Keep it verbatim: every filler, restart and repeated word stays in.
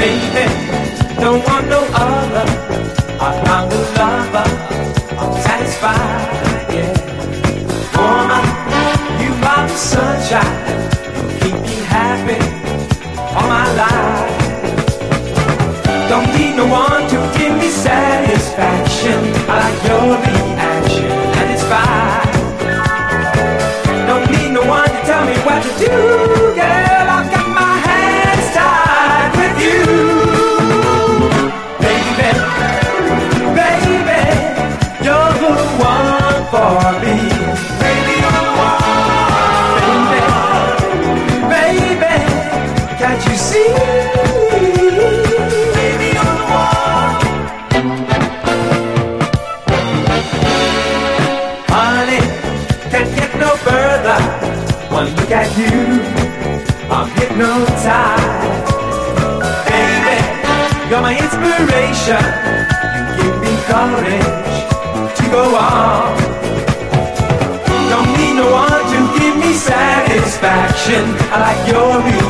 baby, don't want no other. I found a lover, I'm satisfied, yeah. Woman, you are the sunshine, you keep me happy all my life. Don't need no one to give me satisfaction. I like your reaction, and it's fine. Don't need no one to tell me what to do, girl. I've got my hands tied with you. Baby, baby, you're the one for me. Baby, you're the one. Baby, baby, can't you see? Baby, you're the one. Honey, can't get no further. One look at you, I'm hypnotized. Baby, you're my inspiration. You give me courage to go on. Don't need no one to give me satisfaction. I like your